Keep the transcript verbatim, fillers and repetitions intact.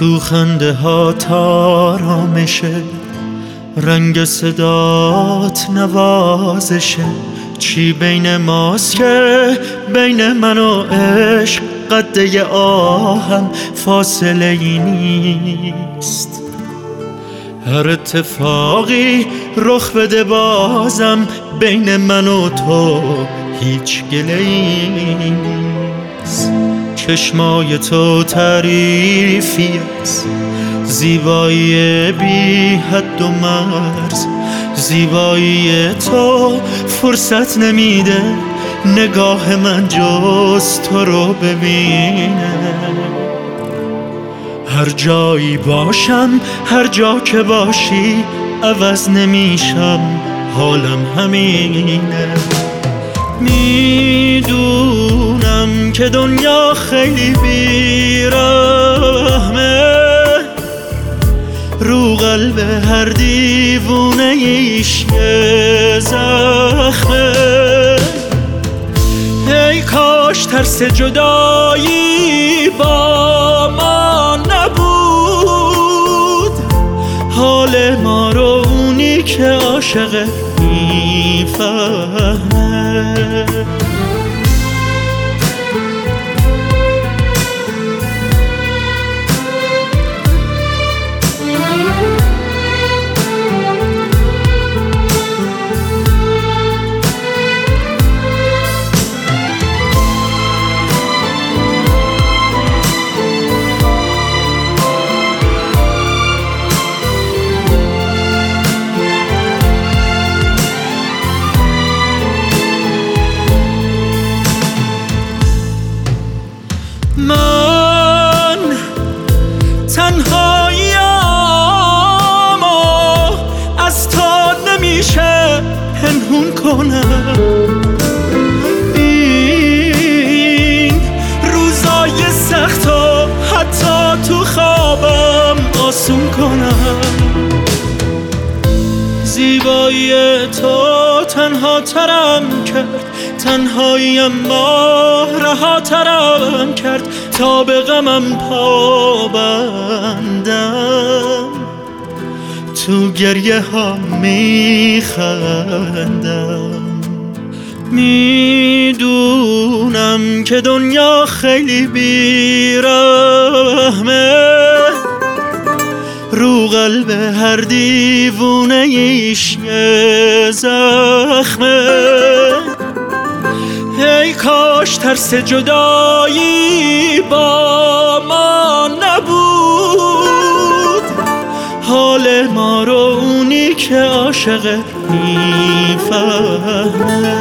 تو خنده ها آرامشه، رنگ صدات نوازشه. چی بین ماست که بین من و عشق قده آهم فاصله ای نیست. هر اتفاقی رخ بده بازم بین من و تو هیچ گله ای نیست. چشمای تو تعریفی است، زیبایی بی حد و مرز. زیبایی تو فرصت نمیده نگاه من جز تو رو ببینه. هر جایی باشم هر جا که باشی عوض نمیشم، حالم همینه. میدونم که دنیا خیلی بیرحمه، رو قلب هر دیوونه ایش یه زخمه. ای کاش ترس جدایی با ما نبود، حال ما رو اونی که عاشقه میفهمه. من تنهاییم و از تو نمیشه پنهون کنم. این روزای سخت و حتی تو خوابم آسون کنم. زیبایی تو تنها ترم کرد، تنهاییم ما رها ترم کرد تا به غمم پا بندم. تو گریه ها میخندم. میدونم که دنیا خیلی بیرحمه، رو قلب هر دیوونه ایش یه زخمه. ای کاش ترس جدایی با ما نبود، حال ما رو اونی که عاشقه میفهمه.